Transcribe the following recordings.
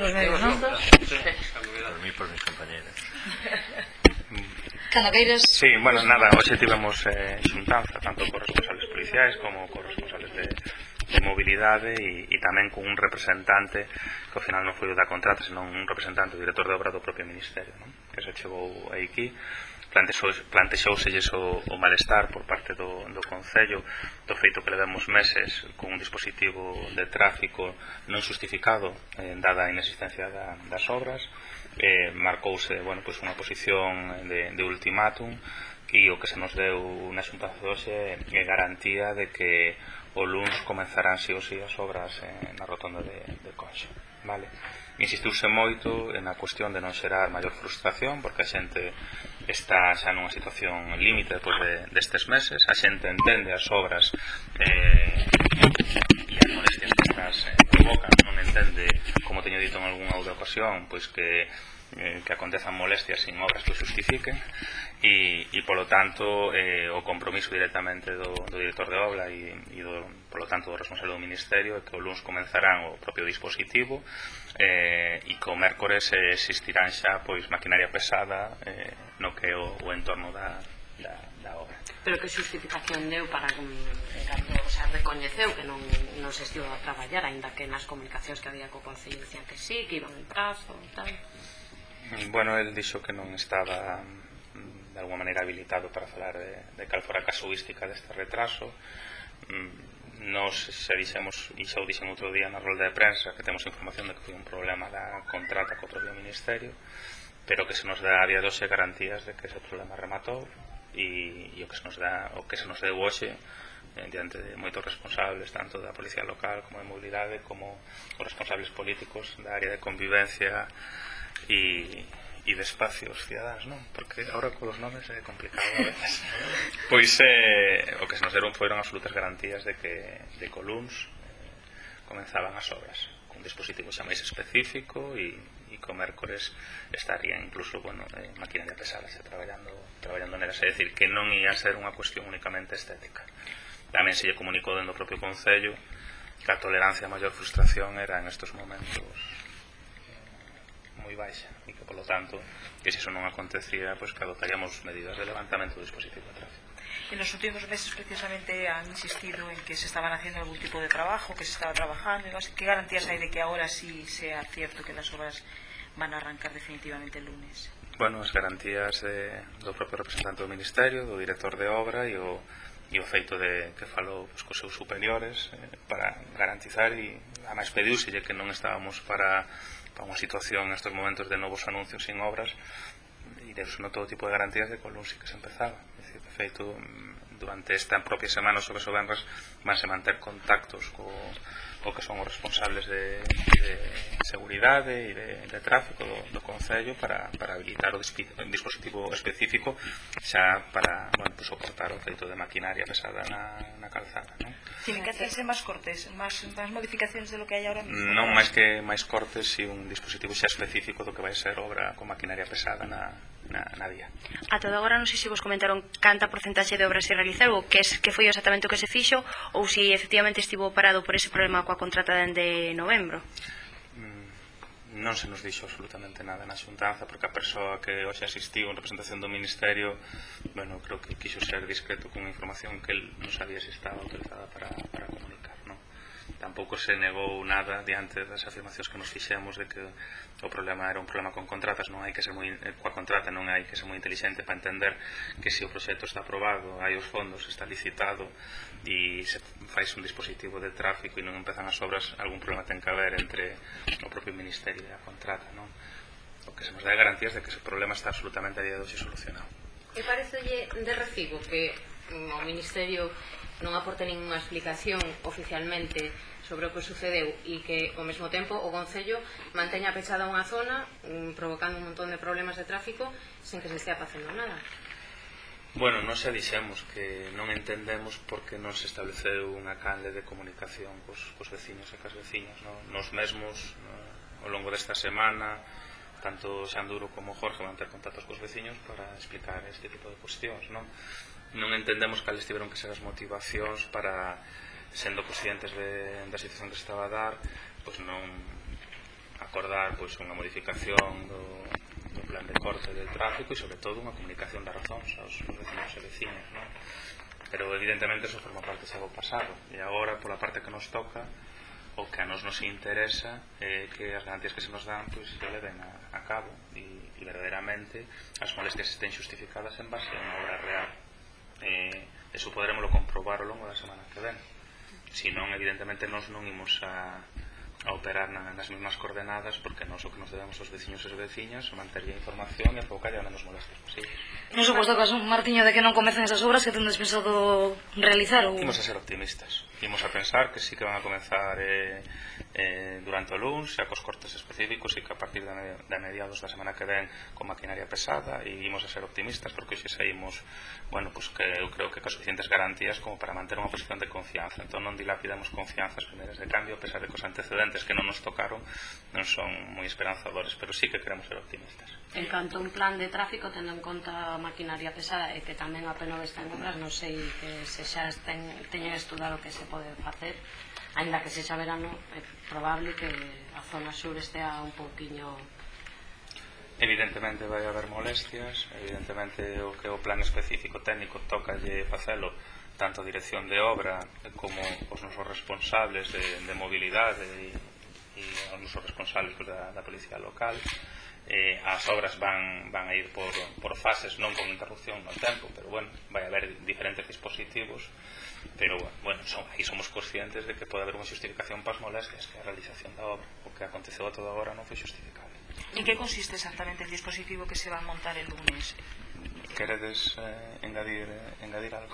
os medios, non? Por mí, por mis compañeros. Cando queires... Sí, bueno, nada, hoxe tivemos xuntanza tanto cos responsables policiais como cos responsables de mobilidade e tamén con un representante que ao final non foi o da contrata, senón un representante, o director de obra do propio Ministerio, non? Que se chegou aquí. Plantexouselles o malestar por parte do Concello do feito que levemos meses con un dispositivo de tráfico non xustificado dada a inexistencia das obras. Marcouse unha posición de ultimátum e o que se nos deu na xuntanza de hoxe é garantía de que o luns comenzarán si ou si as obras na rotonda de Conxo, vale? Insistiuse moito na cuestión de non xerar maior frustración porque a xente está xa nunha situación límite depois destes meses, a xente entende as obras e as molestias que estas provocan, non entende, como teño dito en algunha outra ocasión, pois que acontezan molestias sin obras que o justifiquen e polo tanto o compromiso directamente do director de obra e polo tanto do responsable do Ministerio é que o luns comenzarán o propio dispositivo e que o mércores existirán xa pois maquinaria pesada no que é o entorno da obra. Pero que justificación deu para recoñeceu que non se estivo a traballar, aínda que nas comunicacións que había co Concello dicían que sí, que iban en prazo e tal? Bueno, el dixo que non estaba de alguma maneira habilitado para falar de cal fora a casuística deste retraso. Nos xa dixemos, e xa o dixen outro día na rolda de prensa, que temos información de que foi un problema da contrata co propio Ministerio, pero que se nos dá a día de hoxe garantías de que ese problema rematou e o que se nos deu hoxe diante de moitos responsables tanto da Policía Local como de Mobilidade como os responsables políticos da área de convivencia e de espacios cidadáns, non? Porque agora con os nomes é complicado a veces. Pois o que se nos deron foron absolutas garantías de que o luns comenzaban as obras con un dispositivo xa máis específico e que o mércores estaría incluso maquinaria pesada xa traballando nelas, é dicir, que non ia ser unha cuestión únicamente estética. Tamén se lle comunicou dentro do propio Concello que a tolerancia a maior frustración era en estes momentos moi baixa e que, polo tanto, que se iso non acontecía, pois que adoptaríamos medidas de levantamento do dispositivo de tráfico. En los últimos meses precisamente han insistido en que se estaban haciendo algún tipo de trabajo, que se estaba trabajando y ¿qué garantías hay de que ahora sí sea cierto que las obras van a arrancar definitivamente el lunes? Bueno, as garantías do propio representante do Ministerio, do director de obra e o feito de que falou cos seus superiores para garantizar e además pediuselle que non estábamos para unha situación nestes momentos de novos anuncios sin obras e deus todo tipo de garantías de que o luns sí que se empezaba. De feito, durante esta propia semana, sobre o venres, vanse manter contactos co que son os responsables de seguridade e de tráfico do Concello para habilitar o dispositivo específico xa para soportar o feito de maquinaria pesada na calzada, non? Tienen que hacerse máis cortes, máis modificacións de lo que hai ahora mismo? Non máis que máis cortes e un dispositivo xa específico do que vai ser obra con maquinaria pesada na vía. A todo agora non sei se vos comentaron canta porcentaxe de obras se realizou ou que foi exactamente o que se fixo ou se efectivamente estivo parado por ese problema coa contrata dende novembro. Non se nos dixo absolutamente nada na xuntanza porque a persoa que hoxe asistiu en representación do Ministerio creo que quixo ser discreto con información que el non sabía se estaba autorizada para comunicar, non? Tampouco se negou nada diante das afirmacións que nos fixemos de que o problema era un problema con contratas, non hai que ser coa contrata non hai que ser moi inteligente para entender que se o proxecto está aprobado, hai os fondos, está licitado e se fais un dispositivo de tráfico e non empezan as obras, algún problema ten que haber entre o propio Ministerio e a contrata, non? O que se nos dá garantías de que ese problema está absolutamente a día de hoxe solucionado. E parecelle de recibo que o Ministerio non aporte ninguna explicación oficialmente sobre o que sucedeu e que ao mesmo tempo o Concello manteña pechada unha zona provocando un montón de problemas de tráfico sen que se estea facendo nada? Bueno, nós xa dixemos que non entendemos por que non se estableceu unha canle de comunicación cos veciños e cas veciñas, nos mesmos ao longo desta semana tanto Xanduro como Jorge van ter contactos cos veciños para explicar este tipo de cuestións, non entendemos cales tiveron que ser as motivacións para, sendo conscientes da situación que se estaba a dar, pois non acordar pois unha modificación do plan de corte del tráfico e sobre todo unha comunicación das razóns aos vecinos e vecinas, non? Pero evidentemente eso forma parte do pasado e agora pola parte que nos toca o que a nos interesa é que as garantías que se nos dan pois se leven a cabo e verdadeiramente as molestias estén xustificadas en base a unha obra real. Eso poderemoslo comprobar ao longo da semana que ven. Si non, evidentemente nos non imos a operar nas mesmas coordenadas, porque nós o que nos debemos aos veciños e as veciñas é manterlle a información e provocar a menos molestias posibles. Non suposto caso, Martiño, de que non comecen esas obras que tendes pensado realizar? Ou... Imos a ser optimistas. Imos a pensar que sí que van a comenzar durante o luns, xa cos cortes específicos e que a partir da mediados da semana que ven con maquinaria pesada, e imos a ser optimistas porque xe saímos, bueno, pues que eu creo que con suficientes garantías como para manter unha posición de confianza. Entón non dilapidamos confianzas primeiras de cambio, a pesar de que os antecedentes que non nos tocaron non son moi esperanzadores, pero sí que queremos ser optimistas. En canto a un plan de tráfico, tendo en conta a maquinaria pesada e que tamén a P9 está en obras, non sei que se xa teñen estudado o que se pode facer, ainda que se xa verano, é probable que a zona sur estea un pouquiño... Evidentemente vai haber molestias, evidentemente o que o plan específico técnico tocalle facelo tanto a dirección de obra como os nosos responsables de mobilidade e os nosos responsables da policía local. As obras van a ir por fases, non con interrupción no tempo, pero bueno, vai haber diferentes dispositivos, pero bueno, aí somos conscientes de que pode haber unha xustificación para as molestias, que é a realización da obra. O que aconteceu a toda hora non foi justificable. En que consiste exactamente el dispositivo que se va a montar el lunes? Queredes engadir algo?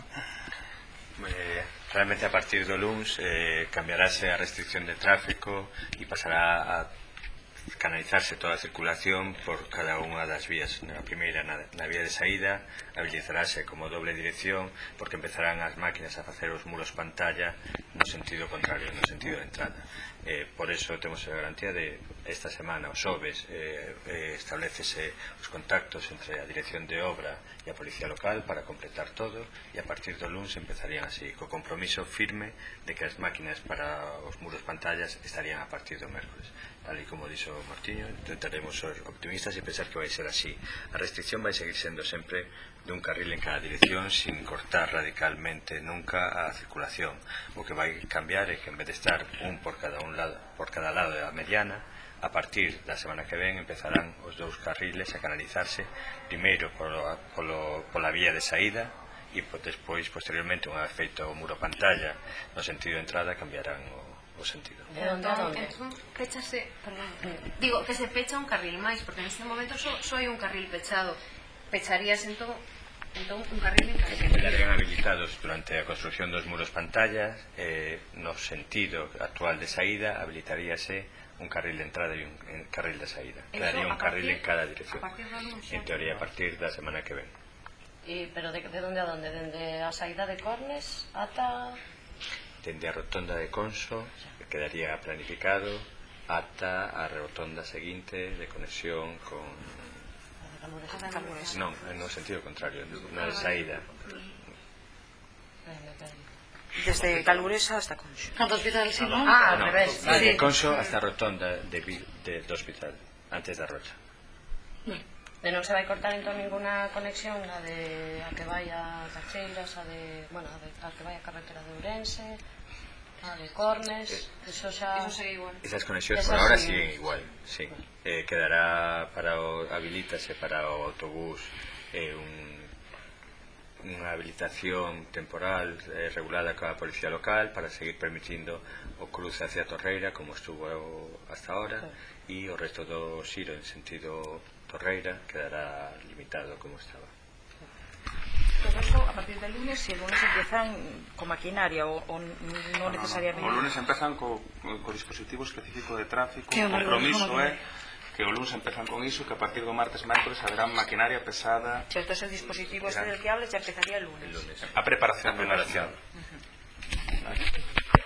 Realmente a partir do luns cambiarase a restricción de tráfico e pasará a canalizarse toda a circulación por cada unha das vías. Na primeira, na vía de saída, habilitarase como doble dirección porque empezarán as máquinas a facer os muros pantalla no sentido contrario, no sentido de entrada. Por eso temos a garantía de esta semana, os xoves, establecese os contactos entre a dirección de obra e a policía local para completar todo e a partir do luns empezarían así, co compromiso firme de que as máquinas para os muros pantallas estarían a partir do mércoles. Tal e como dixo Martiño, intentaremos ser optimistas e pensar que vai ser así. A restricción vai seguir sendo sempre dun carril en cada dirección sin cortar radicalmente nunca a circulación. O que vai cambiar é que en vez de estar un por cada lado da mediana, a partir da semana que ven empezarán os dous carriles a canalizarse primeiro pola vía de saída e despois, posteriormente, unha vez feito o muro pantalla no sentido de entrada, cambiarán o sentido. Pechase, perdón, digo que se pecha un carril máis, porque neste momento só hai un carril pechado. Pecharías entón un carril en cada sentido. Quedarían habilitados durante a construcción dos muros pantallas, no sentido actual de saída habilitaríase un carril de entrada e un carril de saída. Quedaría un carril en cada dirección. En teoría, a partir da semana que ven. Pero de onde a donde? Dende a saída de Cornes ata... Dende a rotonda de Conso, que quedaría planificado, ata a rotonda seguinte de conexión con... Non, no sentido contrario, na saída. Desde Caluresa hasta Conxo. Canto hospital, sí, non? Al revés. De Conso hasta a rotonda do hospital, antes da Rocha. E non se vai cortar entón ninguna conexión, a que vai a Cacheiras, a que vai a carretera de Ourense, a de Cornes, eso xa... Eso segue igual. Esas conexiones por ahora siguen igual, sí. Quedará habilítase para o autobús unha habilitación temporal regulada coa policía local para seguir permitindo o cruce hacia Torreira como estuvo hasta ahora, e o resto do xiro en sentido Torreira quedará limitado como estaba. Todo eso a partir del lunes, si el lunes empiezan con maquinaria o no necesariamente. O lunes empezan co dispositivo específico de tráfico. O compromiso é que o lunes empezan con iso, que a partir do martes, mércoles haberán maquinaria pesada. Si este es el dispositivo del que hablas, ya empezaría el lunes. A preparación.